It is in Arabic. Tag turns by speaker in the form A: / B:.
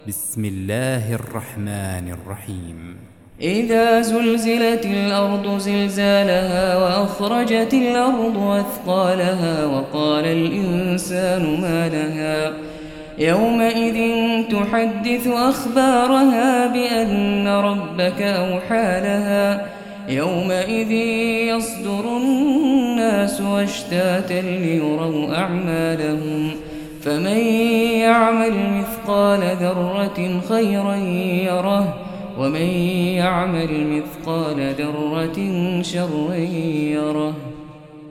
A: بسم الله الرحمن الرحيم.
B: إذا زلزلت الأرض زلزالها وأخرجت الأرض أثقالها وقال الإنسان ما لها يومئذ تحدث أخبارها بأن ربك أوحى لها يومئذ يصدر الناس أشتاتا ليروا أعمالهم فمن يعمل مثقال ذرة خيرا يره ومن يعمل مثقال ذرة شرا يره.